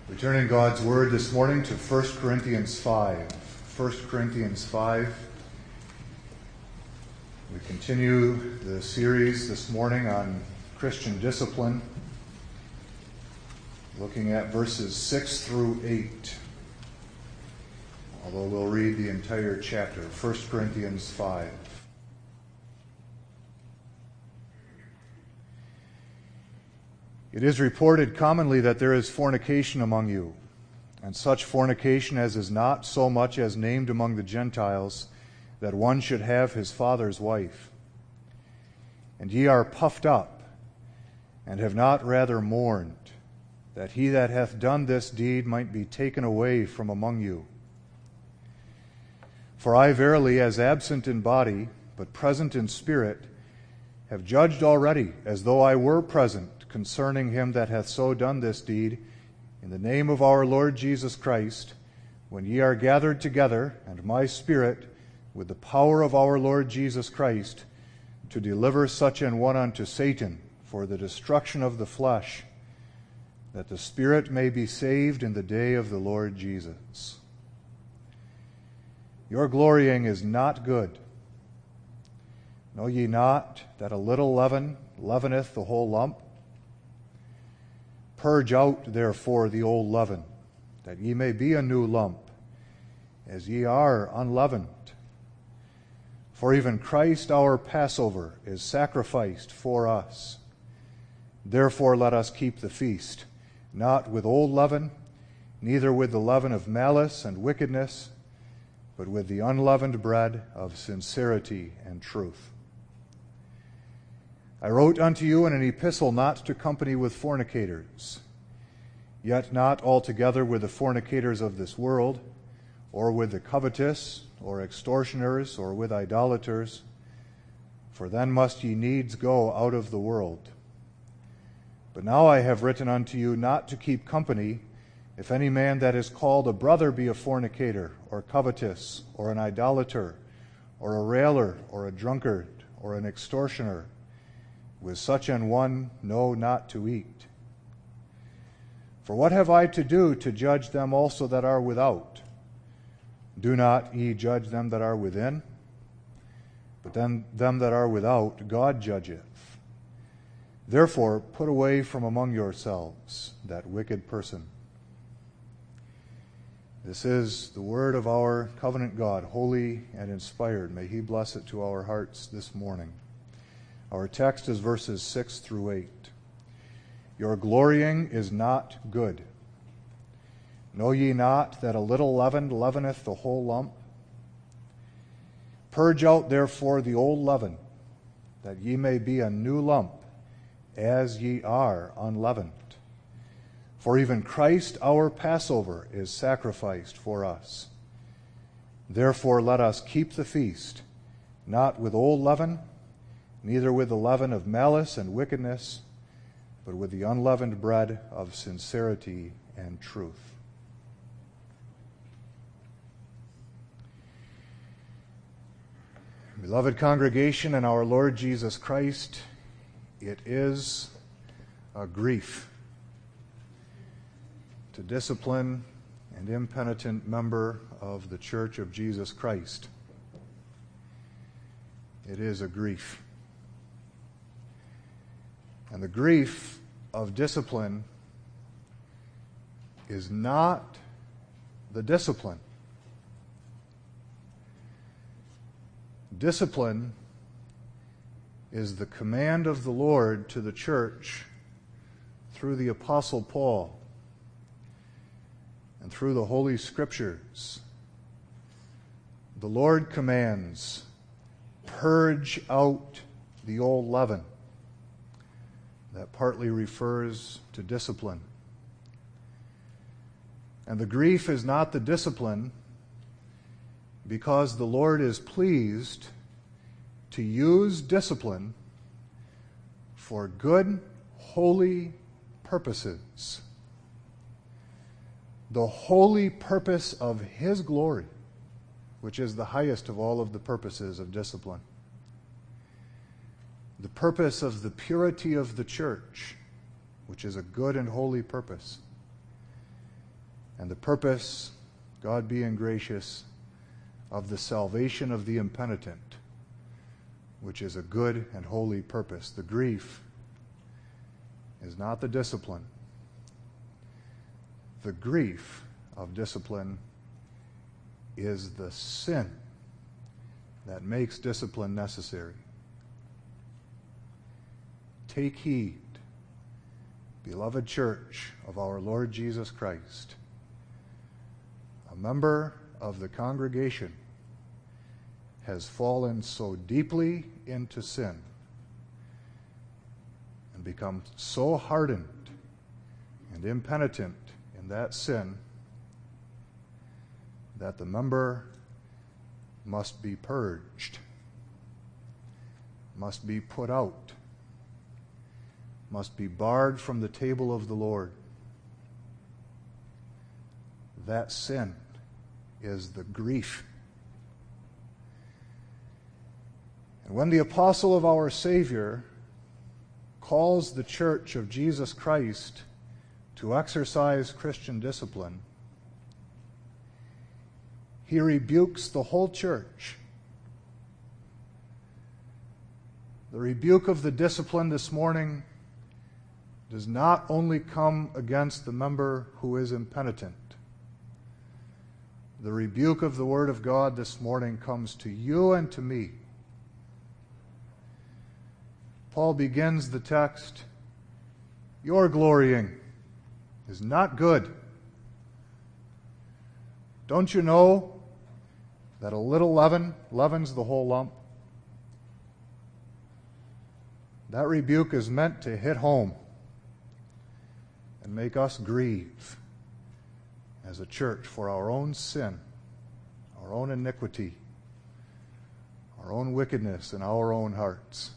We turn in God's Word this morning to 1 Corinthians 5. 1 Corinthians 5. We continue the series this morning on Christian discipline, looking at verses 6 through 8. Although we'll read the entire chapter, 1 Corinthians 5. It is reported commonly that there is fornication among you, and such fornication as is not so much as named among the Gentiles, that one should have his father's wife. And ye are puffed up, and have not rather mourned, that he that hath done this deed might be taken away from among you. For I verily, as absent in body, but present in spirit, have judged already, as though I were present, concerning him that hath so done this deed, in the name of our Lord Jesus Christ, when ye are gathered together, and my spirit, with the power of our Lord Jesus Christ, to deliver such an one unto Satan for the destruction of the flesh, that the spirit may be saved in the day of the Lord Jesus. Your glorying is not good. Know ye not that a little leaven leaveneth the whole lump? Purge out, therefore, the old leaven, that ye may be a new lump, as ye are unleavened. For even Christ our Passover is sacrificed for us. Therefore let us keep the feast, not with old leaven, neither with the leaven of malice and wickedness, but with the unleavened bread of sincerity and truth. I wrote unto you in an epistle not to company with fornicators, yet not altogether with the fornicators of this world, or with the covetous, or extortioners, or with idolaters, for then must ye needs go out of the world. But now I have written unto you not to keep company, if any man that is called a brother be a fornicator, or covetous, or an idolater, or a railer, or a drunkard, or an extortioner. With such an one know not to eat. For what have I to do to judge them also that are without? Do not ye judge them that are within? But then them that are without God judgeth. Therefore put away from among yourselves that wicked person. This is the word of our covenant God, holy and inspired. May he bless it to our hearts this morning. Our text is verses 6 through 8. Your glorying is not good. Know ye not that a little leaven leaveneth the whole lump? Purge out therefore the old leaven, that ye may be a new lump, as ye are unleavened. For even Christ our Passover is sacrificed for us. Therefore let us keep the feast, not with old leaven, neither with the leaven of malice and wickedness, but with the unleavened bread of sincerity and truth. Beloved congregation in our Lord Jesus Christ, it is a grief to discipline an impenitent member of the Church of Jesus Christ. It is a grief. And the grief of discipline is not the discipline. Discipline is the command of the Lord to the church through the Apostle Paul and through the Holy Scriptures. The Lord commands, purge out the old leaven. That partly refers to discipline. And the grief is not the discipline because the Lord is pleased to use discipline for good, holy purposes. The holy purpose of His glory, which is the highest of all of the purposes of discipline. The purpose of the purity of the church, which is a good and holy purpose. and the purpose, God being gracious, of the salvation of the impenitent, which is a good and holy purpose. The grief is not the discipline. The grief of discipline is the sin that makes discipline necessary. Take heed, beloved church of our Lord Jesus Christ. A member of the congregation has fallen so deeply into sin and become so hardened and impenitent in that sin that the member must be purged, must be put out, must be barred from the table of the Lord. That sin is the grief. And when the apostle of our Savior calls the church of Jesus Christ to exercise Christian discipline, he rebukes the whole church. The rebuke of the discipline this morning does not only come against the member who is impenitent. The rebuke of the Word of God this morning comes to you and to me. Paul begins the text, "Your glorying is not good. Don't you know that a little leaven leavens the whole lump?" That rebuke is meant to hit home and make us grieve as a church for our own sin, our own iniquity, our own wickedness in our own hearts.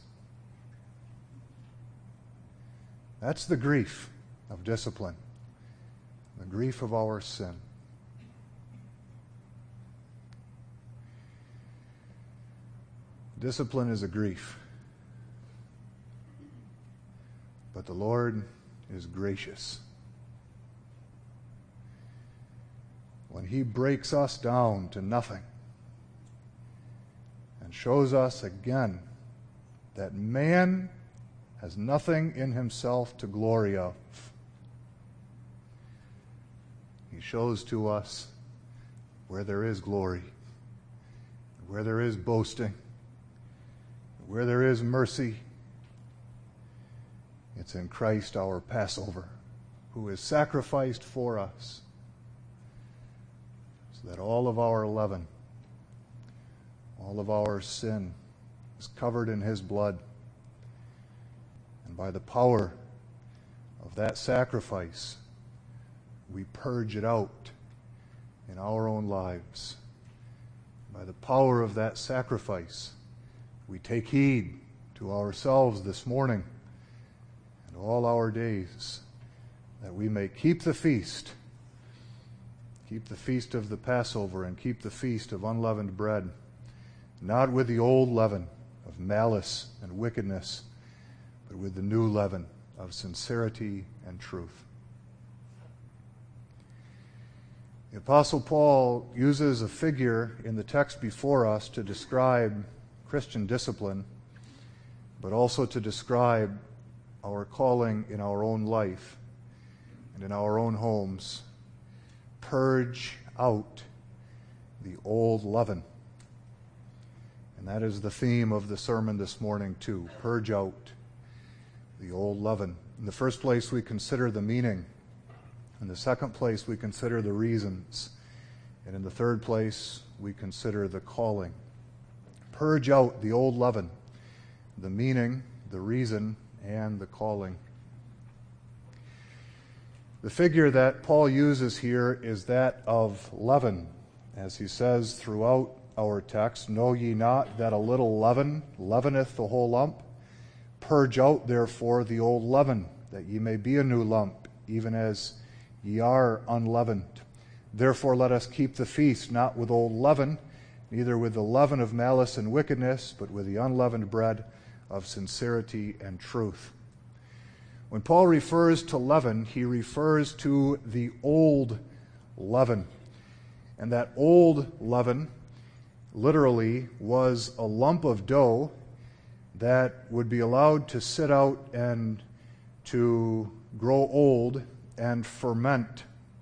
That's the grief of discipline, the grief of our sin. Discipline is a grief, but the Lord is gracious. When He breaks us down to nothing and shows us again that man has nothing in himself to glory of, He shows to us where there is glory, where there is boasting, where there is mercy. It's in Christ our Passover, who is sacrificed for us, so that all of our leaven, all of our sin is covered in His blood. And by the power of that sacrifice, we purge it out in our own lives. By the power of that sacrifice, we take heed to ourselves this morning and all our days, that we may keep the feast of the Passover, and keep the feast of unleavened bread, not with the old leaven of malice and wickedness, but with the new leaven of sincerity and truth. The Apostle Paul uses a figure in the text before us to describe Christian discipline, but also to describe our calling in our own life and in our own homes. Purge out the old leaven. And that is the theme of the sermon this morning too. Purge out the old leaven. In the first place, we consider the meaning. In the second place, we consider the reasons. And in the third place, we consider the calling. Purge out the old leaven, the meaning, the reason, and the calling. The figure that Paul uses here is that of leaven. As he says throughout our text, "Know ye not that a little leaven leaveneth the whole lump? Purge out therefore the old leaven, that ye may be a new lump, even as ye are unleavened. Therefore let us keep the feast, not with old leaven, neither with the leaven of malice and wickedness, but with the unleavened bread of sincerity and truth." When Paul refers to leaven, he refers to the old leaven. And that old leaven literally was a lump of dough that would be allowed to sit out and to grow old and ferment.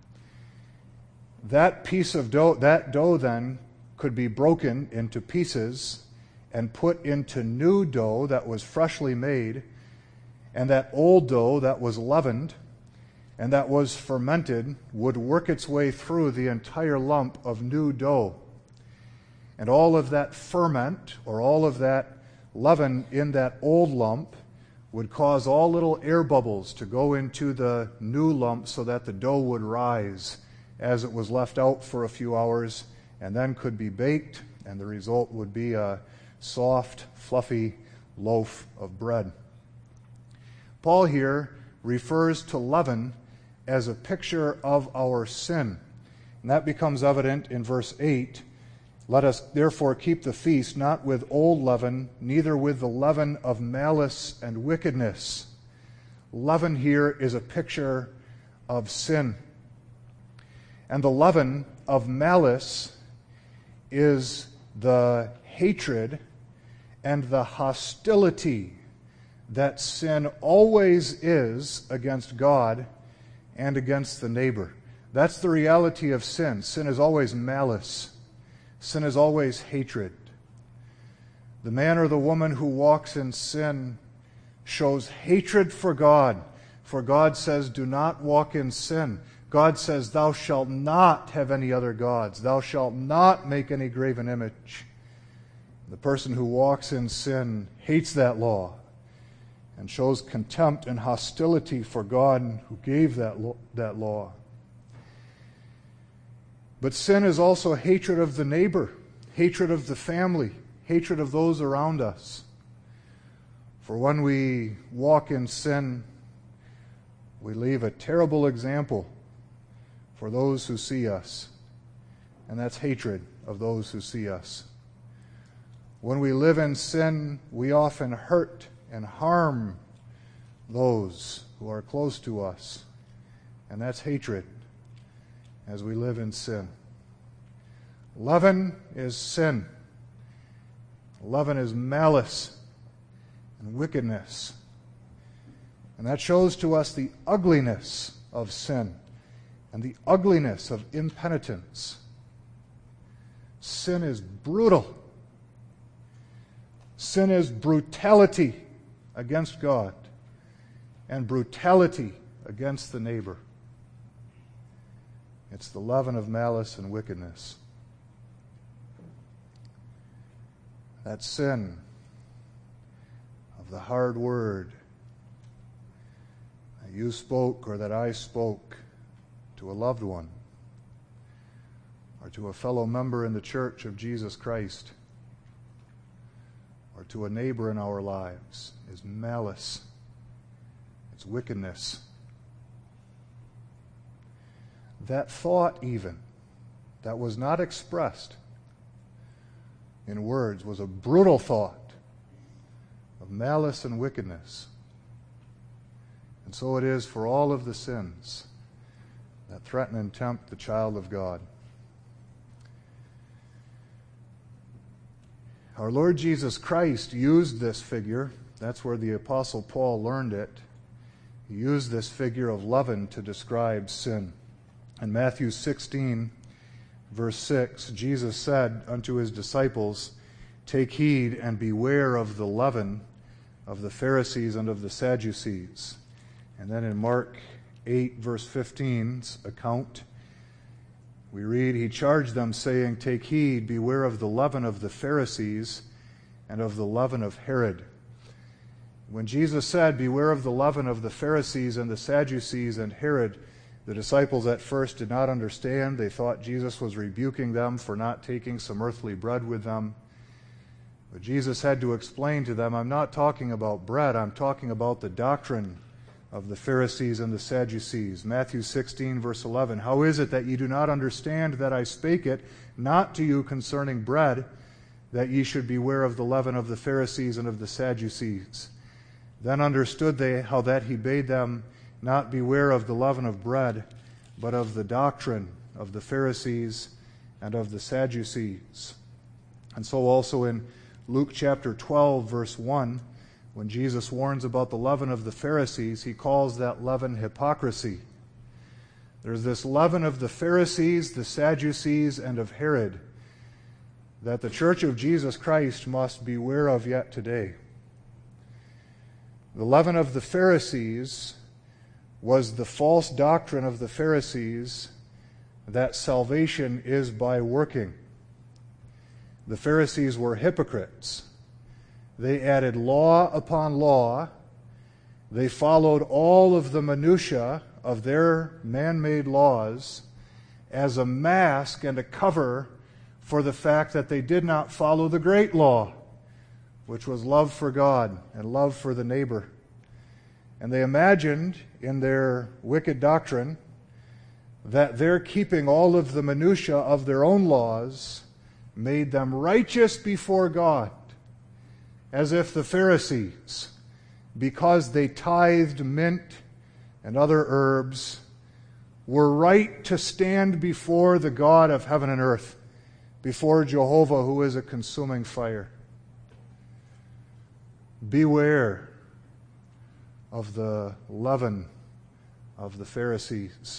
That piece of dough, that dough then could be broken into pieces and put into new dough that was freshly made, and that old dough that was leavened and that was fermented would work its way through the entire lump of new dough. And all of that ferment, or all of that leaven in that old lump, would cause all little air bubbles to go into the new lump so that the dough would rise as it was left out for a few hours and then could be baked, and the result would be a soft, fluffy loaf of bread. Paul here refers to leaven as a picture of our sin. And that becomes evident in verse 8. Let us therefore keep the feast not with old leaven, neither with the leaven of malice and wickedness. Leaven here is a picture of sin. And the leaven of malice is the hatred and the hostility that sin always is against God and against the neighbor. That's the reality of sin. Sin is always malice. Sin is always hatred. The man or the woman who walks in sin shows hatred for God. For God says, do not walk in sin. God says, thou shalt not have any other gods. Thou shalt not make any graven image. The person who walks in sin hates that law and shows contempt and hostility for God who gave that law. But sin is also hatred of the neighbor, hatred of the family, hatred of those around us. For when we walk in sin, we leave a terrible example for those who see us, and that's hatred of those who see us. When we live in sin, we often hurt and harm those who are close to us, and that's hatred as we live in sin. Leaven is sin. Leaven is malice and wickedness. And that shows to us the ugliness of sin and the ugliness of impenitence. Sin is brutal. Sin is brutality against God and brutality against the neighbor. It's the leaven of malice and wickedness. That sin of the hard word that you spoke or that I spoke to a loved one or to a fellow member in the church of Jesus Christ or to a neighbor in our lives is malice. It's wickedness. That thought even, that was not expressed in words, was a brutal thought of malice and wickedness. And so it is for all of the sins that threaten and tempt the child of God. Our Lord Jesus Christ used this figure. That's where the Apostle Paul learned it. He used this figure of leaven to describe sin. In Matthew 16, verse 6, Jesus said unto his disciples, take heed and beware of the leaven of the Pharisees and of the Sadducees. And then in Mark 8, verse 15's account, we read, he charged them, saying, take heed, beware of the leaven of the Pharisees and of the leaven of Herod. When Jesus said, beware of the leaven of the Pharisees and the Sadducees and Herod, the disciples at first did not understand. They thought Jesus was rebuking them for not taking some earthly bread with them. But Jesus had to explain to them, I'm not talking about bread, I'm talking about the doctrine of the Pharisees and the Sadducees. Matthew 16, verse 11, how is it that ye do not understand that I spake it not to you concerning bread, that ye should beware of the leaven of the Pharisees and of the Sadducees? Then understood they how that he bade them not beware of the leaven of bread, but of the doctrine of the Pharisees and of the Sadducees. And so also in Luke chapter 12, verse 1, when Jesus warns about the leaven of the Pharisees, he calls that leaven hypocrisy. There's this leaven of the Pharisees, the Sadducees, and of Herod that the Church of Jesus Christ must beware of yet today. The leaven of the Pharisees was the false doctrine of the Pharisees that salvation is by working. The Pharisees were hypocrites. They added law upon law. They followed all of the minutiae of their man-made laws as a mask and a cover for the fact that they did not follow the great law, which was love for God and love for the neighbor. And they imagined in their wicked doctrine that their keeping all of the minutiae of their own laws made them righteous before God, as if the Pharisees, because they tithed mint and other herbs, were right to stand before the God of heaven and earth, before Jehovah, who is a consuming fire. Beware of the leaven of the Pharisees.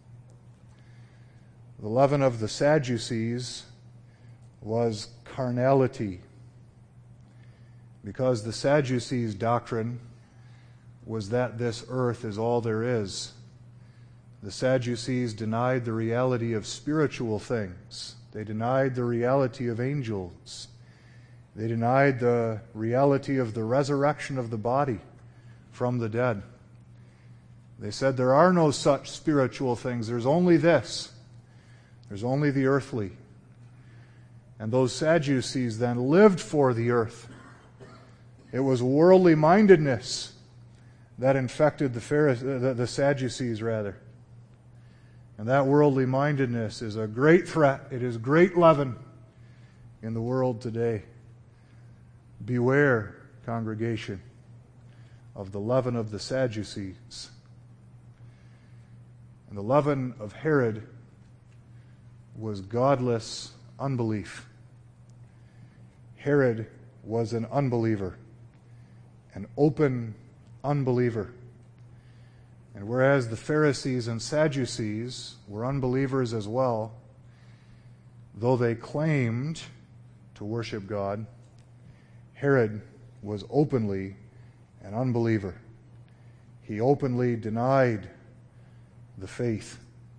The leaven of the Sadducees was carnality, because the Sadducees' doctrine was that this earth is all there is. The Sadducees denied the reality of spiritual things. They denied the reality of angels. They denied the reality of the resurrection of the body from the dead. They said there are no such spiritual things. There's only this. There's only the earthly. And those Sadducees then lived for the earth. It was worldly mindedness that infected the Sadducees, rather. And that worldly mindedness is a great threat. It is great leaven in the world today. Beware, congregation, of the leaven of the Sadducees. And the leaven of Herod was godless unbelief. Herod was an unbeliever, an open unbeliever. And whereas the Pharisees and Sadducees were unbelievers as well, though they claimed to worship God, Herod was openly an unbeliever. He openly denied the faith.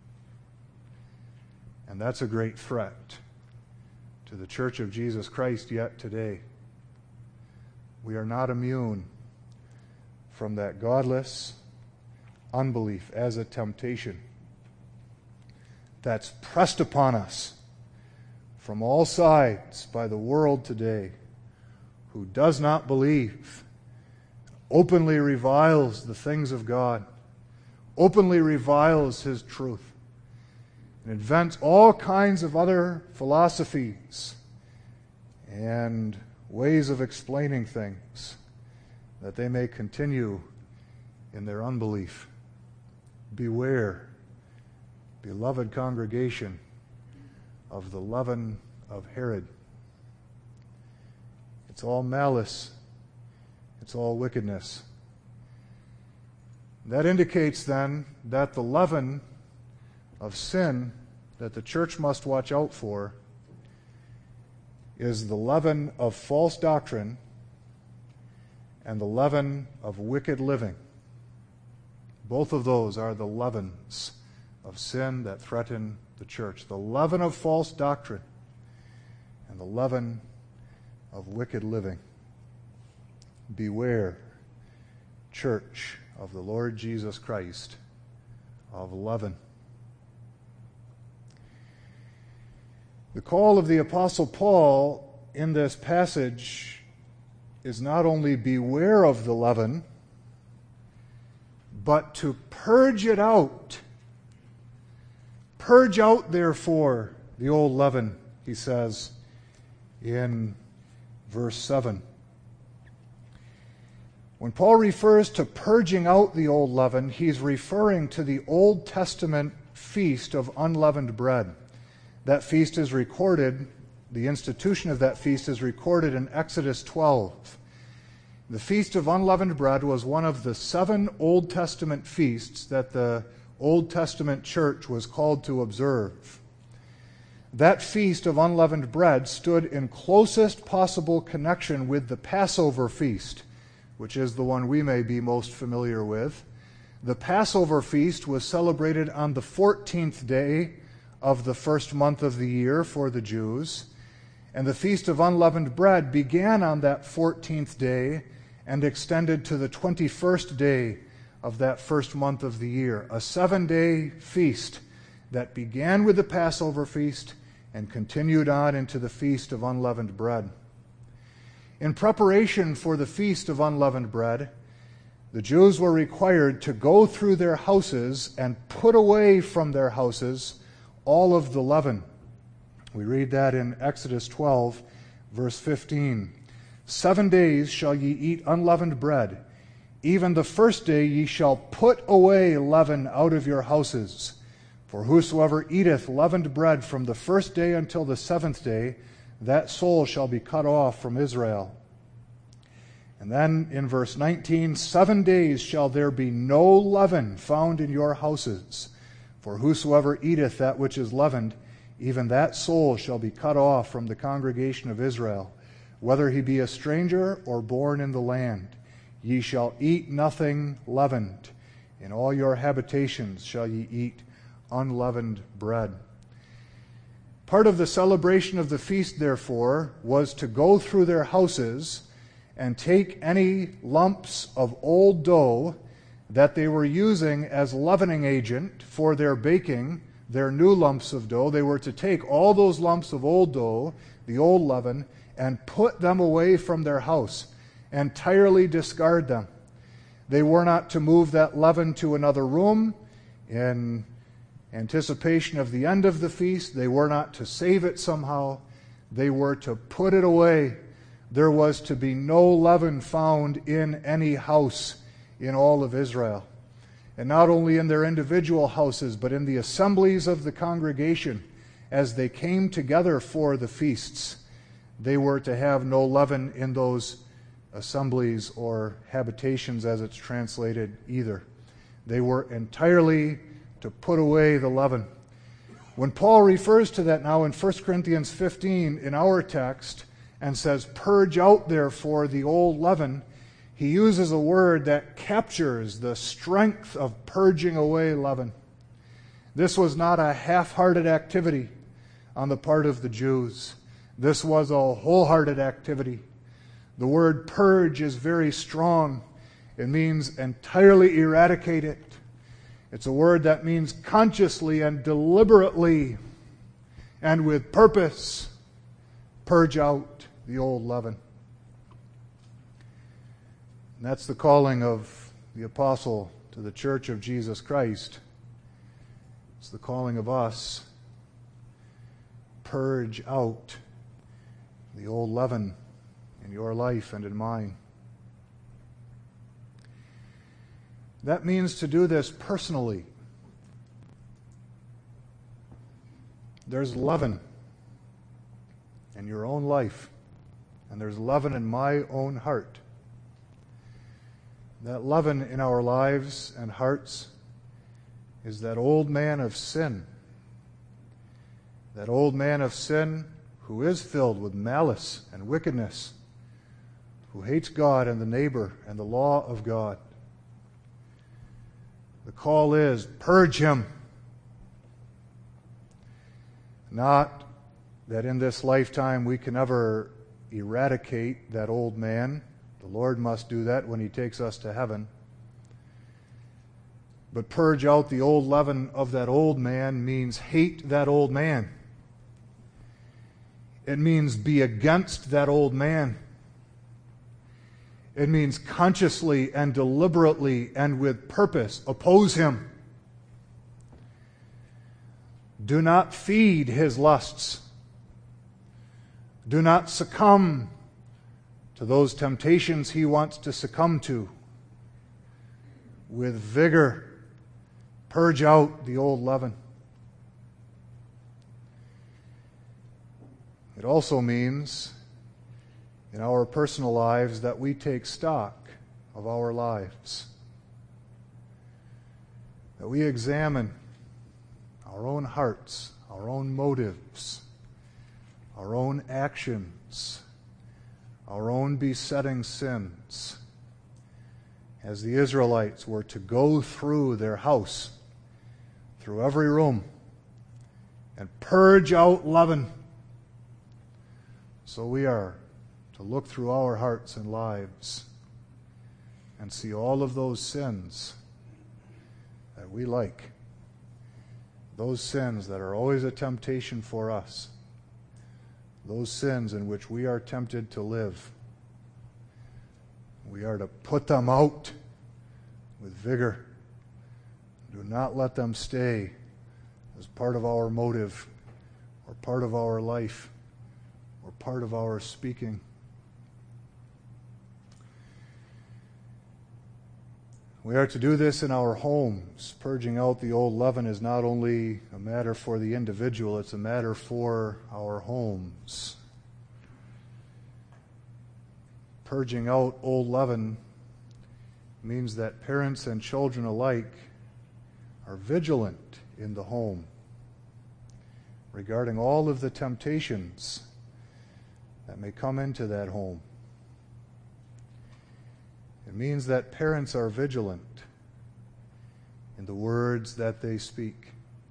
And that's a great threat to the Church of Jesus Christ yet today. We are not immune from that godless unbelief as a temptation that's pressed upon us from all sides by the world today, who does not believe, openly reviles the things of God, openly reviles His truth, and invents all kinds of other philosophies and ways of explaining things that they may continue in their unbelief. Beware, beloved congregation, of the leaven of Herod. It's all malice. It's all wickedness. That indicates then that the leaven of sin that the church must watch out for is the leaven of false doctrine and the leaven of wicked living. Both of those are the leavens of sin that threaten the church. The leaven of false doctrine and the leaven of wicked living. Beware, Church of the Lord Jesus Christ, of leaven. The call of the Apostle Paul in this passage is not only beware of the leaven, but to purge it out. Purge out, therefore, the old leaven, he says in verse 7. When Paul refers to purging out the old leaven, he's referring to the Old Testament feast of unleavened bread. That feast is recorded, the institution of that feast is recorded in Exodus 12. The Feast of Unleavened Bread was one of the 7 Old Testament feasts that the Old Testament church was called to observe. That Feast of Unleavened Bread stood in closest possible connection with the Passover feast, which is the one we may be most familiar with. The Passover feast was celebrated on the 14th day of the first month of the year for the Jews, and the Feast of Unleavened Bread began on that 14th day and extended to the 21st day of that first month of the year, a 7-day feast that began with the Passover feast and continued on into the Feast of Unleavened Bread. In preparation for the Feast of Unleavened Bread, the Jews were required to go through their houses and put away from their houses all of the leaven. We read that in Exodus 12, verse 15. 7 days shall ye eat unleavened bread. Even the first day ye shall put away leaven out of your houses. For whosoever eateth leavened bread from the first day until the 7th day, that soul shall be cut off from Israel. And then in verse 19, 7 days shall there be no leaven found in your houses. For whosoever eateth that which is leavened, even that soul shall be cut off from the congregation of Israel, whether he be a stranger or born in the land. Ye shall eat nothing leavened. In all your habitations shall ye eat unleavened bread. Part of the celebration of the feast, therefore, was to go through their houses and take any lumps of old dough that they were using as leavening agent for their baking, their new lumps of dough. They were to take all those lumps of old dough, the old leaven, and put them away from their house, entirely discard them. They were not to move that leaven to another room in anticipation of the end of the feast. They were not to save it somehow. They were to put it away. There was to be no leaven found in any house in all of Israel. And not only in their individual houses, but in the assemblies of the congregation as they came together for the feasts. They were to have no leaven in those assemblies or habitations, as it's translated, either. They were entirely to put away the leaven. When Paul refers to that now in 1 Corinthians 15 in our text and says, "Purge out therefore the old leaven," he uses a word that captures the strength of purging away leaven. This was not a half-hearted activity on the part of the Jews. This was a wholehearted activity. The word purge is very strong. It means entirely eradicate it. It's a word that means consciously and deliberately and with purpose purge out the old leaven. And that's the calling of the apostle to the church of Jesus Christ. It's the calling of us. Purge out the old leaven in your life and in mine. That means to do this personally. There's leaven in your own life, and there's leaven in my own heart. That leaven in our lives and hearts is that old man of sin. That old man of sin who is filled with malice and wickedness, who hates God and the neighbor and the law of God. The call is, purge him. Not that in this lifetime we can ever eradicate that old man. The Lord must do that when he takes us to heaven. But purge out the old leaven of that old man means hate that old man. It means be against that old man. It means consciously and deliberately and with purpose oppose him. Do not feed his lusts. Do not succumb to those temptations he wants to succumb to. With vigor, purge out the old leaven. It also means in our personal lives that we take stock of our lives, that we examine our own hearts, our own motives, our own actions, our own besetting sins, as the Israelites were to go through their house, through every room, and purge out leaven. So we are to look through our hearts and lives and see all of those sins that we like, those sins that are always a temptation for us, those sins in which we are tempted to live. We are to put them out with vigor. Do not let them stay as part of our motive or part of our life or part of our speaking. We are to do this in our homes. Purging out the old leaven is not only a matter for the individual, it's a matter for our homes. Purging out old leaven means that parents and children alike are vigilant in the home regarding all of the temptations that may come into that home. It means that parents are vigilant in the words that they speak.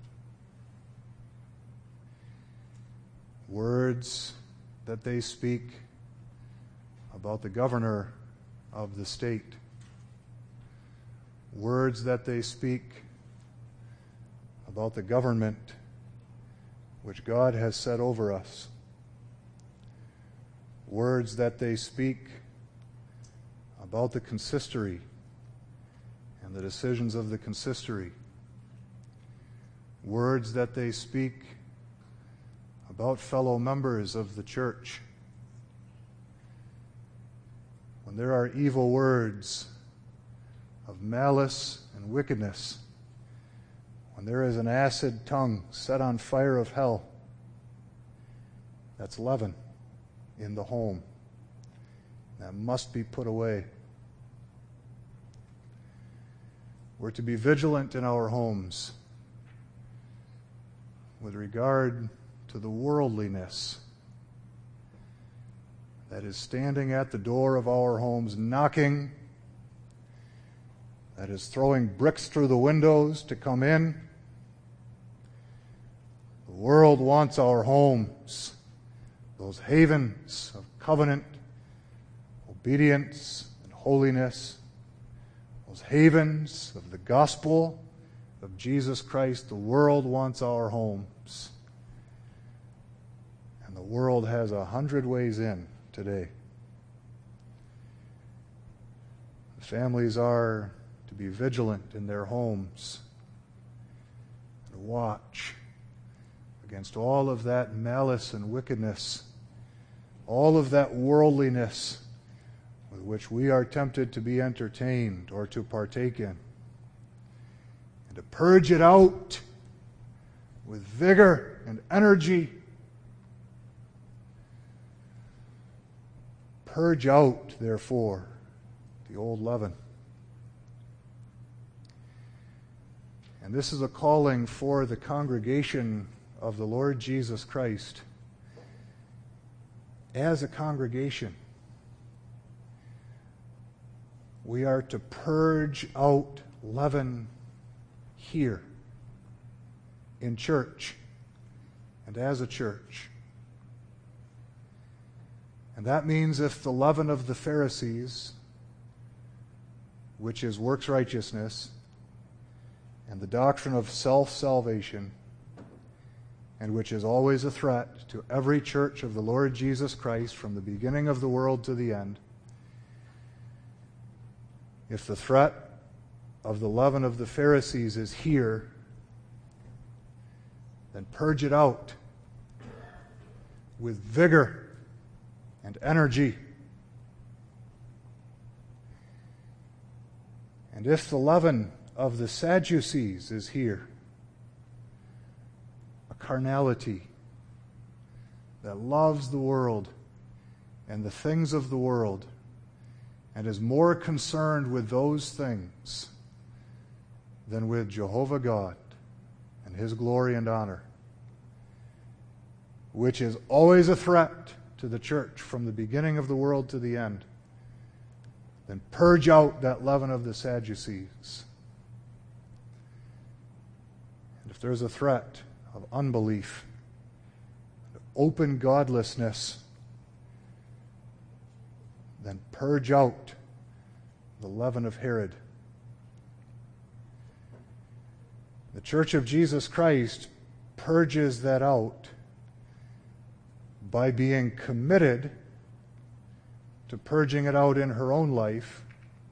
Words that they speak about the governor of the state. Words that they speak about the government which God has set over us. Words that they speak about the consistory and the decisions of the consistory. Words that they speak about fellow members of the church. When there are evil words of malice and wickedness, when there is an acid tongue set on fire of hell, that's leaven in the home. That must be put away. We're to be vigilant in our homes with regard to the worldliness that is standing at the door of our homes, knocking, that is throwing bricks through the windows to come in. The world wants our homes, those havens of covenant, obedience, and holiness, those havens of the gospel of Jesus Christ. The world wants our homes. And the world has 100 ways in today. The families are to be vigilant in their homes and watch against all of that malice and wickedness, all of that worldliness with which we are tempted to be entertained or to partake in, and to purge it out with vigor and energy. Purge out, therefore, the old leaven. And this is a calling for the congregation of the Lord Jesus Christ. As a congregation, we are to purge out leaven here in church and as a church. And that means if the leaven of the Pharisees, which is works righteousness, and the doctrine of self-salvation, and which is always a threat to every church of the Lord Jesus Christ from the beginning of the world to the end, if the threat of the leaven of the Pharisees is here, then purge it out with vigor and energy. And if the leaven of the Sadducees is here, a carnality, that loves the world and the things of the world and is more concerned with those things than with Jehovah God and His glory and honor, which is always a threat to the church from the beginning of the world to the end, then purge out that leaven of the Sadducees. And if there's a threat of unbelief, open godlessness, then purge out the leaven of Herod. The Church of Jesus Christ purges that out by being committed to purging it out in her own life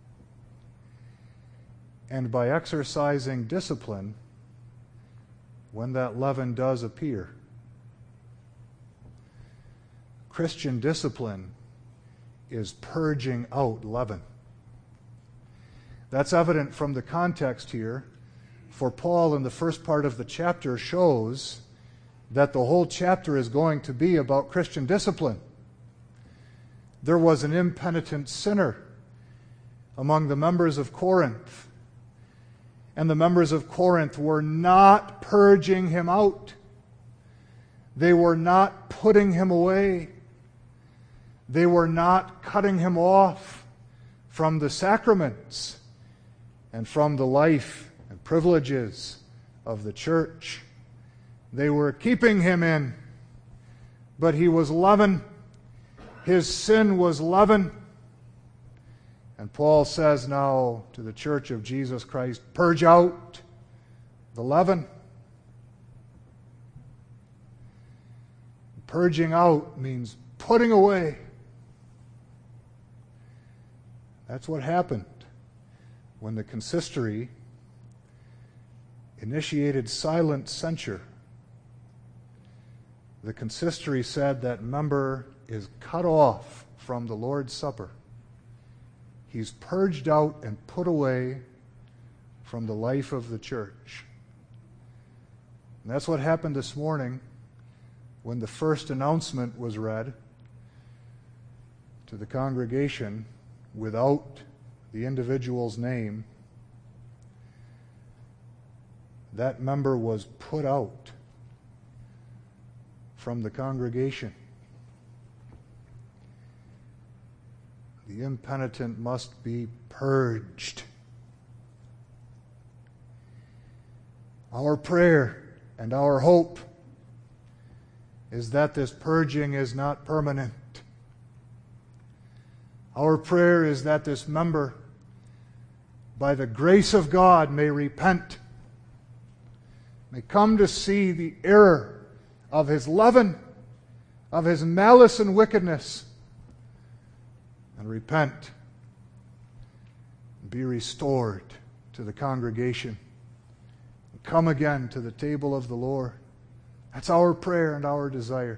and by exercising discipline when that leaven does appear. Christian discipline is purging out leaven. That's evident from the context here, for Paul in the first part of the chapter shows that the whole chapter is going to be about Christian discipline. There was an impenitent sinner among the members of Corinth, and the members of Corinth were not purging him out. They were not putting him away. They were not cutting him off from the sacraments and from the life and privileges of the church. They were keeping him in, but he was leaven. His sin was leaven. And Paul says now to the Church of Jesus Christ, purge out the leaven. Purging out means putting away. That's what happened when the consistory initiated silent censure. The consistory said that member is cut off from the Lord's Supper. He's purged out and put away from the life of the church. And that's what happened this morning when the first announcement was read to the congregation without the individual's name. That member was put out from the congregation. The impenitent must be purged. Our prayer and our hope is that this purging is not permanent. Our prayer is that this member, by the grace of God, may repent, may come to see the error of his leaven, of his malice and wickedness, and repent, and be restored to the congregation, and come again to the table of the Lord. That's our prayer and our desire.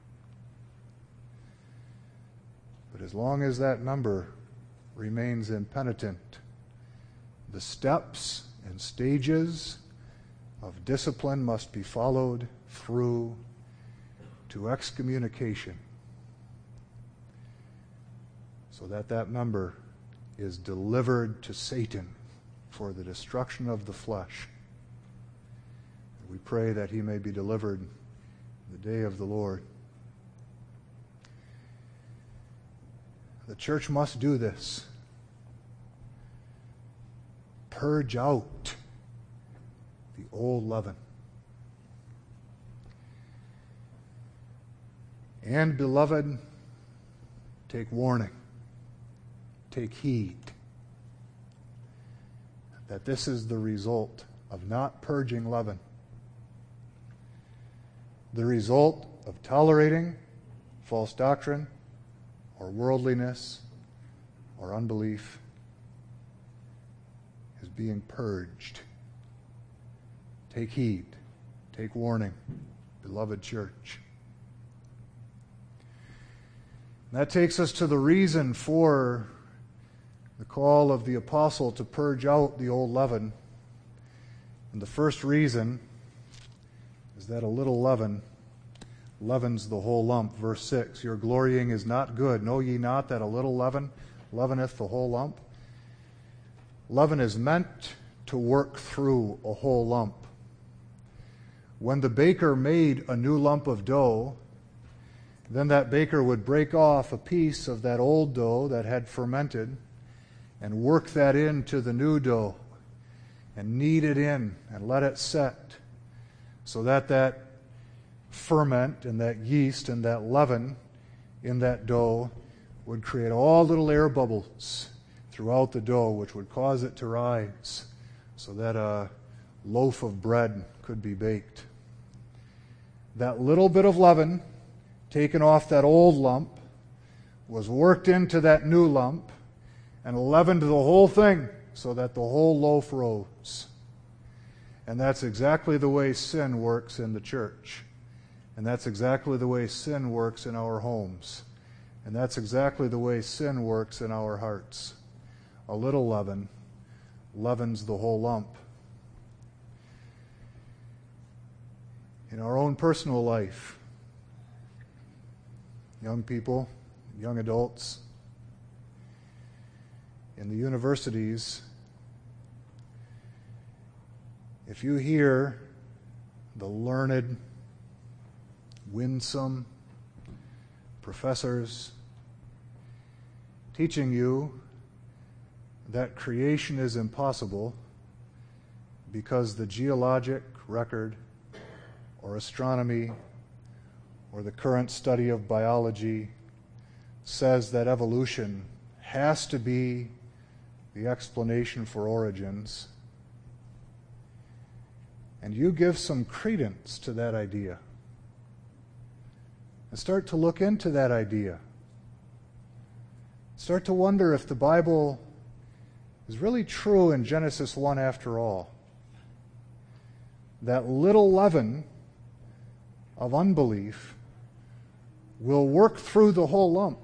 But as long as that member remains impenitent, the steps and stages of discipline must be followed through to excommunication, so that that member is delivered to Satan for the destruction of the flesh. We pray that he may be delivered the day of the Lord. The church must do this. Purge out the old leaven. And, beloved, take warning. Take heed that this is the result of not purging leaven. The result of tolerating false doctrine or worldliness or unbelief is being purged. Take heed. Take warning, beloved church. And that takes us to the reason for the call of the apostle to purge out the old leaven. And the first reason is that a little leaven leavens the whole lump. Verse 6, your glorying is not good. Know ye not that a little leaven leaveneth the whole lump? Leaven is meant to work through a whole lump. When the baker made a new lump of dough, then that baker would break off a piece of that old dough that had fermented and work that into the new dough and knead it in and let it set so that that ferment and that yeast and that leaven in that dough would create all little air bubbles throughout the dough, which would cause it to rise so that a loaf of bread could be baked. That little bit of leaven taken off that old lump was worked into that new lump and leavened the whole thing so that the whole loaf rose. And that's exactly the way sin works in the church. And that's exactly the way sin works in our homes. And that's exactly the way sin works in our hearts. A little leaven leavens the whole lump. In our own personal life, young people, young adults, in the universities, if you hear the learned, winsome professors teaching you that creation is impossible because the geologic record or astronomy or the current study of biology says that evolution has to be the explanation for origins, and you give some credence to that idea and start to look into that idea, start to wonder if the Bible is really true in Genesis 1 after all. That little leaven of unbelief will work through the whole lump.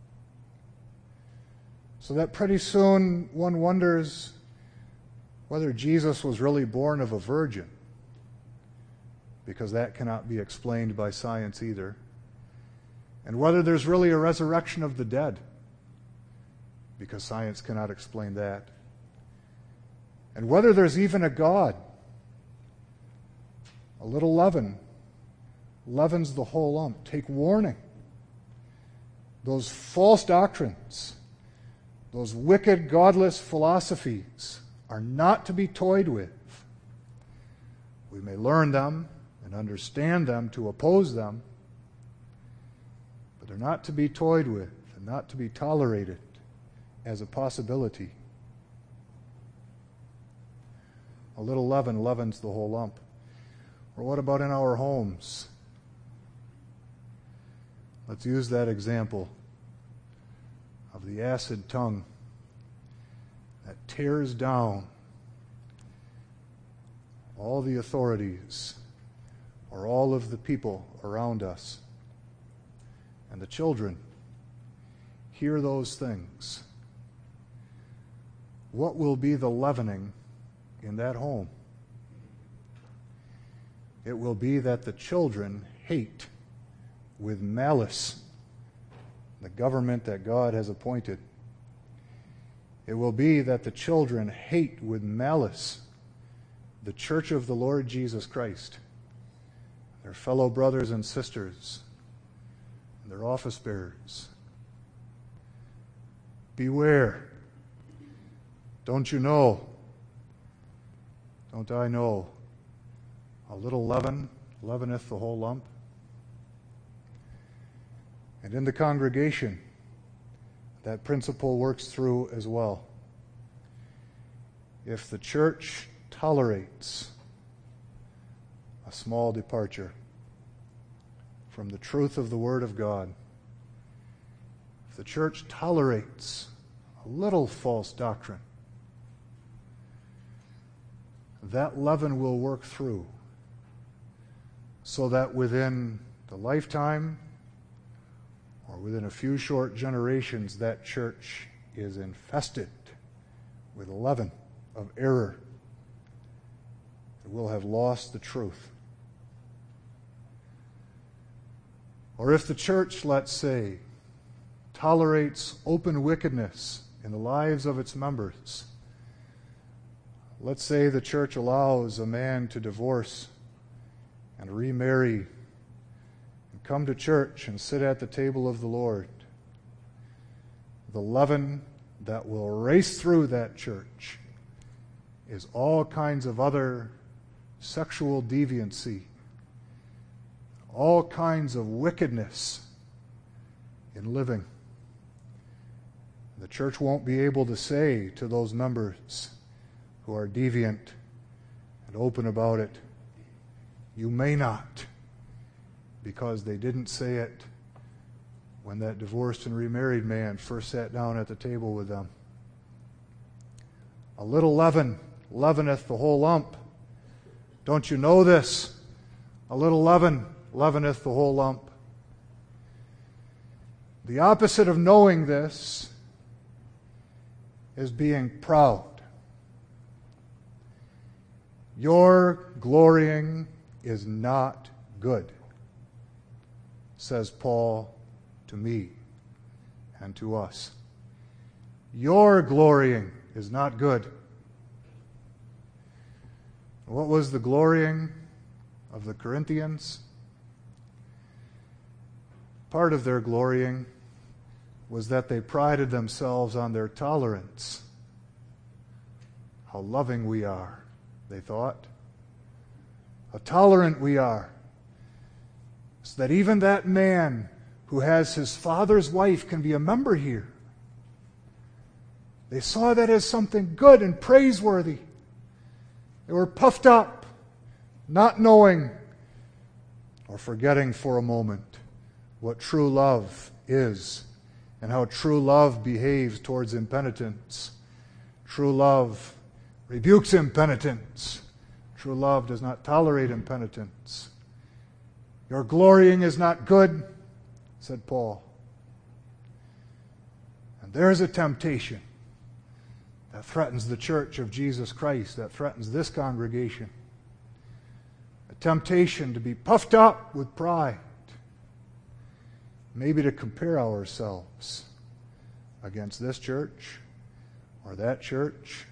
So that pretty soon one wonders whether Jesus was really born of a virgin, because that cannot be explained by science either. And whether there's really a resurrection of the dead, because science cannot explain that. And whether there's even a God. A little leaven leavens the whole lump. Take warning. Those false doctrines, those wicked, godless philosophies are not to be toyed with. We may learn them and understand them to oppose them, but they're not to be toyed with and not to be tolerated as a possibility. A little leaven leavens the whole lump. Or what about in our homes? Let's use that example of the acid tongue that tears down all the authorities or all of the people around us. And the children hear those things. What will be the leavening in that home? It will be that the children hate with malice the government that God has appointed. It will be that the children hate with malice the church of the Lord Jesus Christ, their fellow brothers and sisters, and their office bearers. Beware. Don't you know? Don't I know? A little leaven leaveneth the whole lump. And in the congregation, that principle works through as well. If the church tolerates a small departure from the truth of the Word of God, if the church tolerates a little false doctrine, that leaven will work through so that within the lifetime or within a few short generations, that church is infested with a leaven of error. It will have lost the truth. Or if the church, let's say, tolerates open wickedness in the lives of its members, let's say the church allows a man to divorce and remarry and come to church and sit at the table of the Lord, the leaven that will race through that church is all kinds of other sexual deviancy, all kinds of wickedness in living. The church won't be able to say to those members who are deviant and open about it, "You may not," because they didn't say it when that divorced and remarried man first sat down at the table with them. A little leaven leaveneth the whole lump. Don't you know this? A little leaven leaveneth the whole lump. The opposite of knowing this is being proud. Your glorying is not good, says Paul to me and to us. Your glorying is not good. What was the glorying of the Corinthians? Part of their glorying was that they prided themselves on their tolerance. How loving we are, they thought. How tolerant we are. So that even that man who has his father's wife can be a member here. They saw that as something good and praiseworthy. They were puffed up, not knowing or forgetting for a moment what true love is and how true love behaves towards impenitence. True love rebukes impenitence. True love does not tolerate impenitence. Your glorying is not good, said Paul. And there's a temptation that threatens the church of Jesus Christ, that threatens this congregation. A temptation to be puffed up with pride. Maybe to compare ourselves against this church or that church.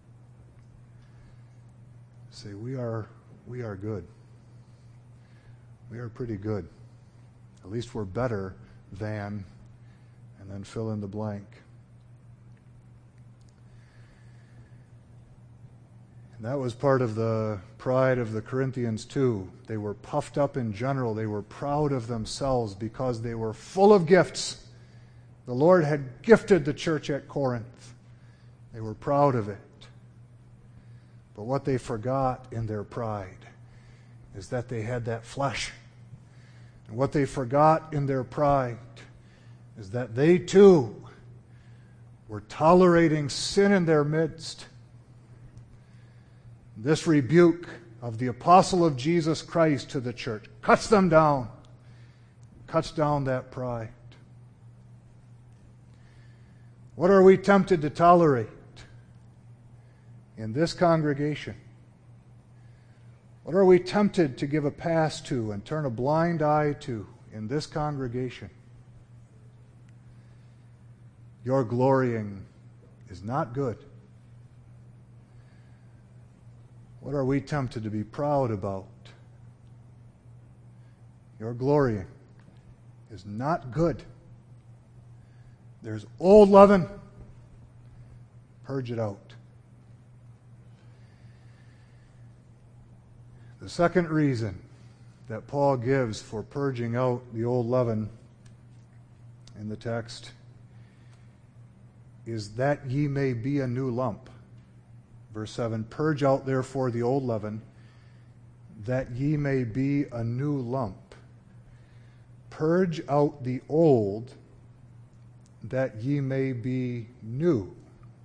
Say, we are good. We are pretty good. At least we're better than, and then fill in the blank. And that was part of the pride of the Corinthians too. They were puffed up in general. They were proud of themselves because they were full of gifts. The Lord had gifted the church at Corinth. They were proud of it. But what they forgot in their pride is that they had that flesh. And what they forgot in their pride is that they too were tolerating sin in their midst. This rebuke of the apostle of Jesus Christ to the church cuts them down, cuts down that pride. What are we tempted to tolerate in this congregation? What are we tempted to give a pass to and turn a blind eye to in this congregation? Your glorying is not good. What are we tempted to be proud about? Your glorying is not good. There's old leaven. Purge it out. The second reason that Paul gives for purging out the old leaven in the text is that ye may be a new lump. Verse 7, purge out therefore the old leaven, that ye may be a new lump. Purge out the old, that ye may be new.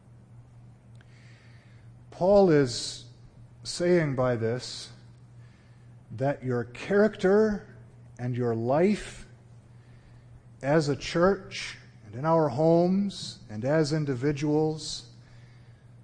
Paul is saying by this that your character and your life as a church and in our homes and as individuals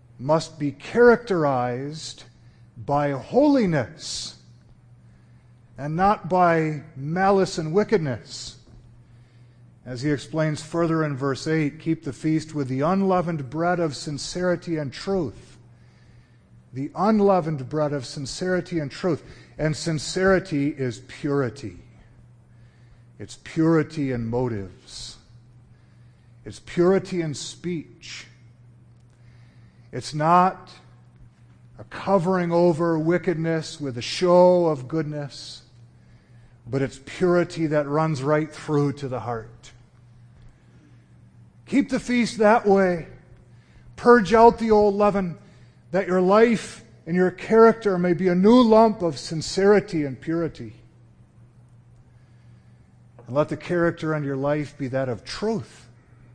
must be characterized by holiness and not by malice and wickedness. As he explains further in verse 8, keep the feast with the unleavened bread of sincerity and truth. The unleavened bread of sincerity and truth. And sincerity is purity. It's purity in motives. It's purity in speech. It's not a covering over wickedness with a show of goodness, but it's purity that runs right through to the heart. Keep the feast that way. Purge out the old leaven, that your life and your character may be a new lump of sincerity and purity. And let the character and your life be that of truth.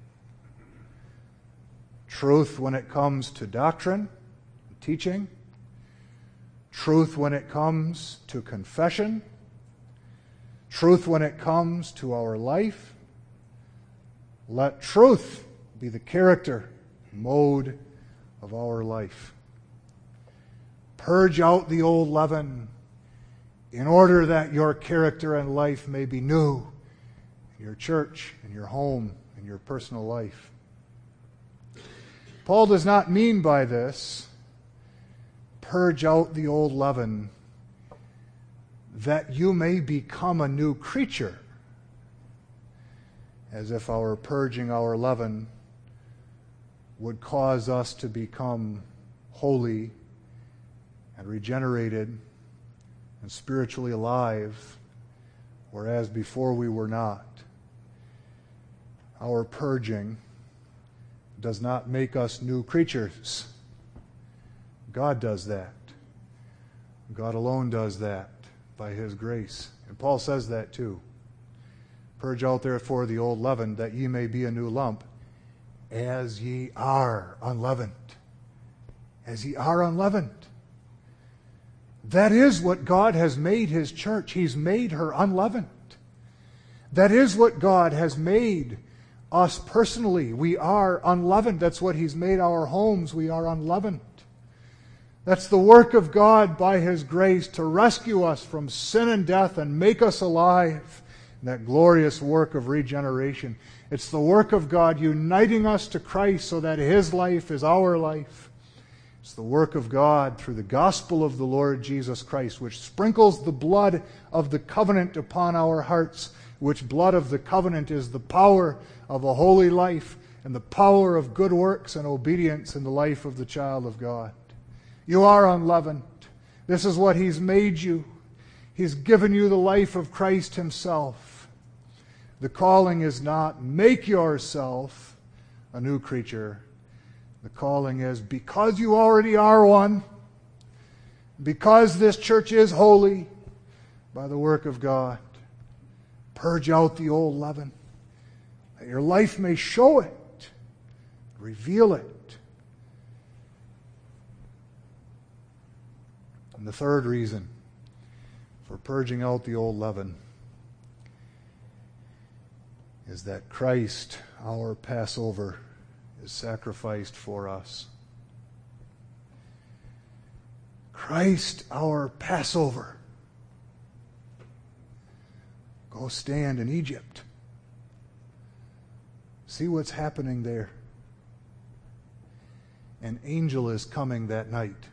Truth when it comes to doctrine, teaching. Truth when it comes to confession. Truth when it comes to our life. Let truth be the character, mode of our life. Purge out the old leaven in order that your character and life may be new in your church, in your home, in your personal life. Paul does not mean by this, purge out the old leaven, that you may become a new creature, as if our purging our leaven would cause us to become holy and regenerated and spiritually alive, whereas before we were not. Our purging does not make us new creatures. God does that. God alone does that by His grace. And Paul says that too. Purge out therefore the old leaven, that ye may be a new lump, as ye are unleavened. As ye are unleavened. That is what God has made His church. He's made her unleavened. That is what God has made us personally. We are unleavened. That's what He's made our homes. We are unleavened. That's the work of God by His grace to rescue us from sin and death and make us alive. That glorious work of regeneration. It's the work of God uniting us to Christ so that His life is our life. It's the work of God through the gospel of the Lord Jesus Christ, which sprinkles the blood of the covenant upon our hearts, which blood of the covenant is the power of a holy life and the power of good works and obedience in the life of the child of God. You are unleavened. This is what He's made you. He's given you the life of Christ Himself. The calling is not make yourself a new creature. The calling is because you already are one, because this church is holy by the work of God, purge out the old leaven, that your life may show it, reveal it. And the third reason for purging out the old leaven is that Christ, our Passover, is sacrificed for us. Christ, our Passover. Go stand in Egypt. See what's happening there. An angel is coming that night.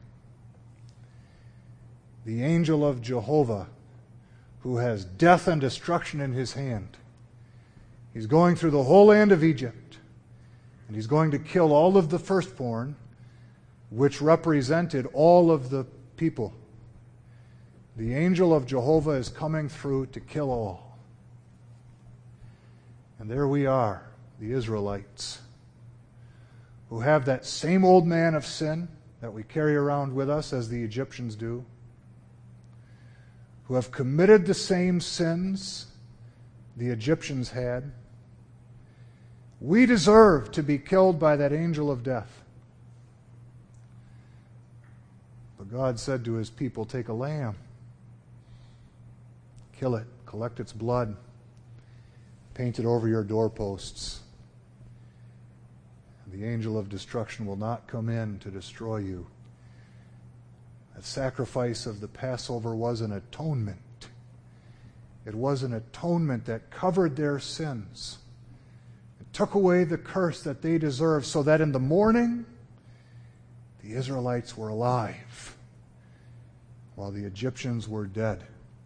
The angel of Jehovah, who has death and destruction in his hand. He's going through the whole land of Egypt, and he's going to kill all of the firstborn, which represented all of the people. The angel of Jehovah is coming through to kill all. And there we are, the Israelites, who have that same old man of sin that we carry around with us as the Egyptians do, who have committed the same sins the Egyptians had. We deserve to be killed by that angel of death. But God said to His people, take a lamb, kill it, collect its blood, paint it over your doorposts. The angel of destruction will not come in to destroy you. That sacrifice of the Passover was an atonement It was an atonement that covered their sins. It took away the curse that they deserved, so that in the morning the Israelites were alive while the Egyptians were dead.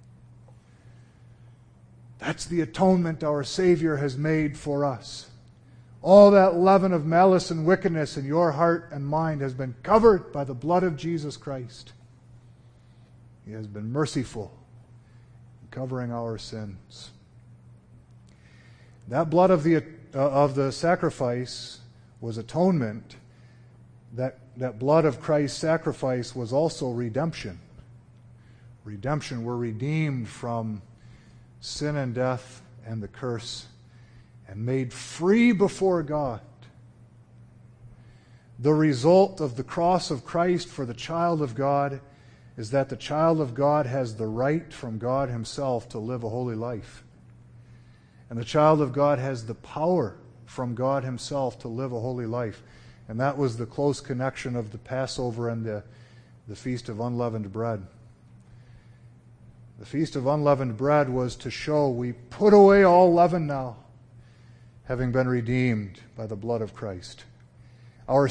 That's the atonement our Savior has made for us. All that leaven of malice and wickedness in your heart and mind has been covered by the blood of Jesus Christ. He has been merciful in covering our sins. That blood of the sacrifice was atonement. That blood of Christ's sacrifice was also redemption. Redemption. We're redeemed from sin and death and the curse and made free before God. The result of the cross of Christ for the child of God is that the child of God has the right from God Himself to live a holy life. And the child of God has the power from God Himself to live a holy life. And that was the close connection of the Passover and the Feast of Unleavened Bread. The Feast of Unleavened Bread was to show we put away all leaven now, having been redeemed by the blood of Christ. Our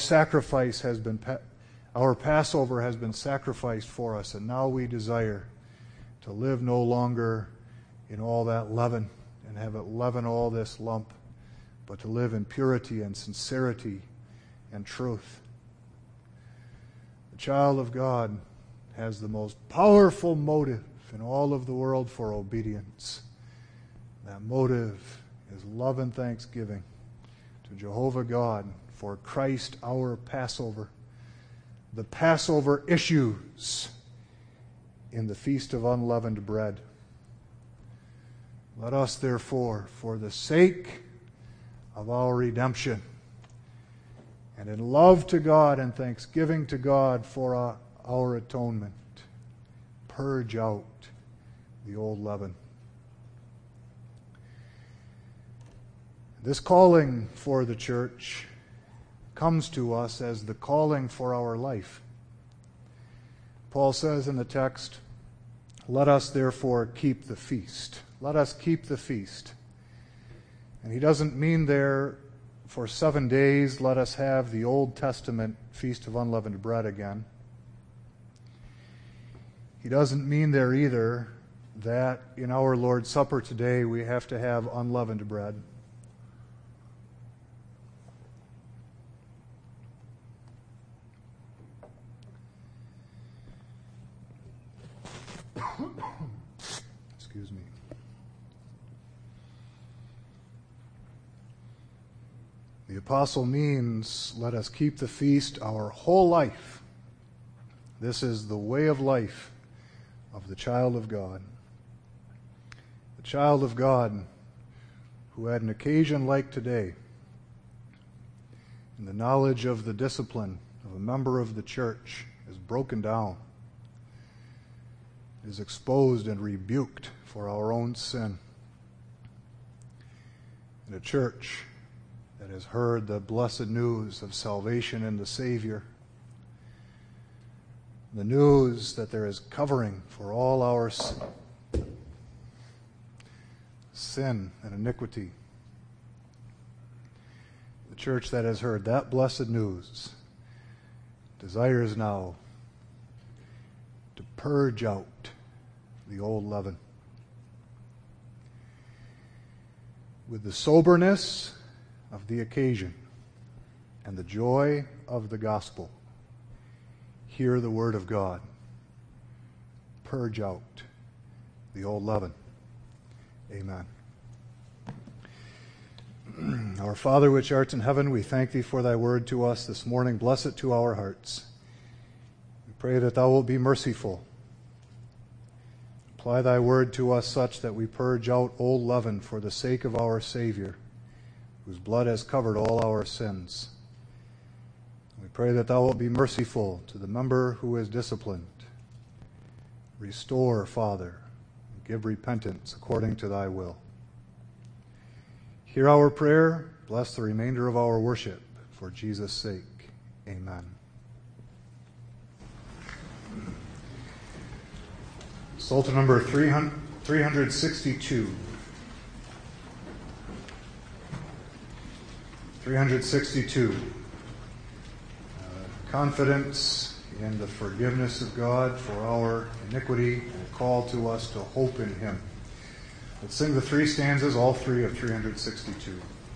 Passover has been sacrificed for us, and now we desire to live no longer in all that leaven and have it leaven all this lump, but to live in purity and sincerity and truth. The child of God has the most powerful motive in all of the world for obedience. That motive is love and thanksgiving to Jehovah God for Christ our Passover. The Passover issues in the Feast of Unleavened Bread. Let us therefore, for the sake of our redemption, and in love to God and thanksgiving to God for our atonement, purge out the old leaven. This calling for the church comes to us as the calling for our life. Paul says in the text, let us therefore keep the feast. Let us keep the feast. And he doesn't mean there for 7 days let us have the Old Testament Feast of Unleavened Bread again. He doesn't mean there either that in our Lord's Supper today we have to have unleavened bread. Excuse me. The apostle means, let us keep the feast our whole life. This is the way of life of the child of God. The child of God who had an occasion like today, and the knowledge of the discipline of a member of the church is broken down, is exposed and rebuked for our own sin. And a church that has heard the blessed news of salvation in the Savior, the news that there is covering for all our sin and iniquity. The church that has heard that blessed news desires now to purge out the old leaven. With the soberness of the occasion and the joy of the gospel, hear the word of God. Purge out the old leaven. Amen. Our Father which art in heaven, we thank Thee for Thy word to us this morning. Bless it to our hearts. We pray that Thou wilt be merciful. Apply Thy word to us such that we purge out old leaven for the sake of our Savior, whose blood has covered all our sins. We pray that Thou wilt be merciful to the member who is disciplined. Restore, Father, and give repentance according to Thy will. Hear our prayer. Bless the remainder of our worship. For Jesus' sake. Amen. Psalter number 300. 362. 362. Confidence in the forgiveness of God for our iniquity and a call to us to hope in Him. Let's sing the three stanzas, all three of 362.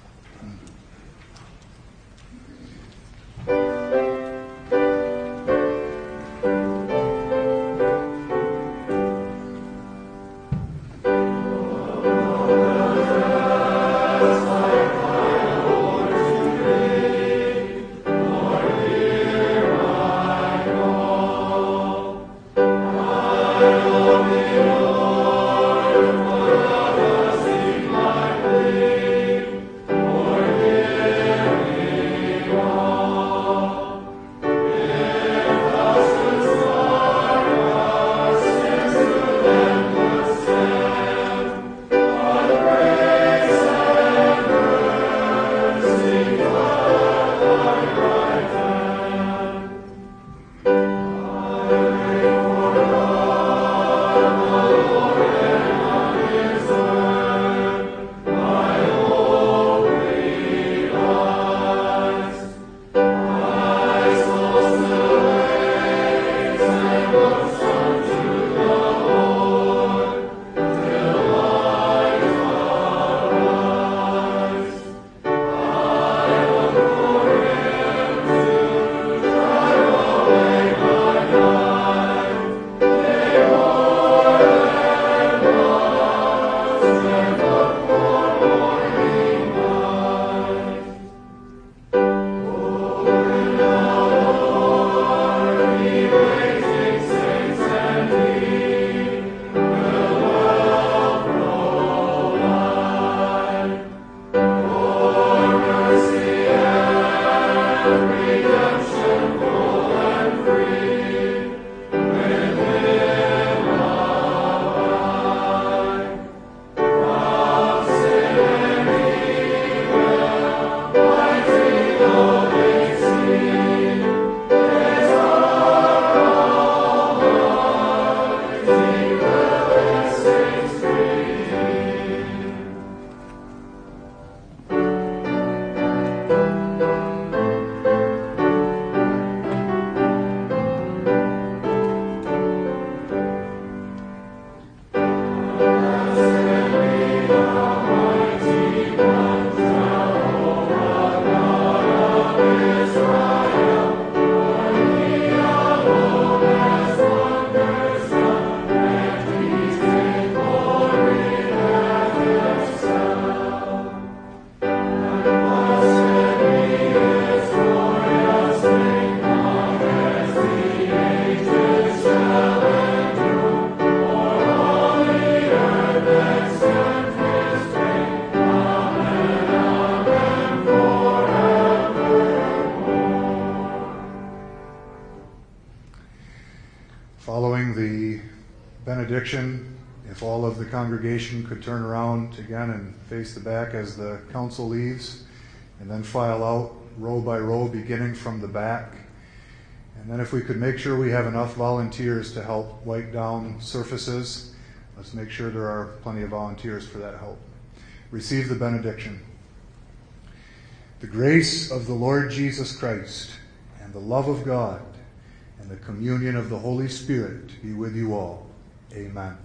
Following the benediction, if all of the congregation could turn around again and face the back as the council leaves, and then file out row by row, beginning from the back. And then if we could make sure we have enough volunteers to help wipe down surfaces, let's make sure there are plenty of volunteers for that help. Receive the benediction. The grace of the Lord Jesus Christ and the love of God and the communion of the Holy Spirit be with you all. Amen.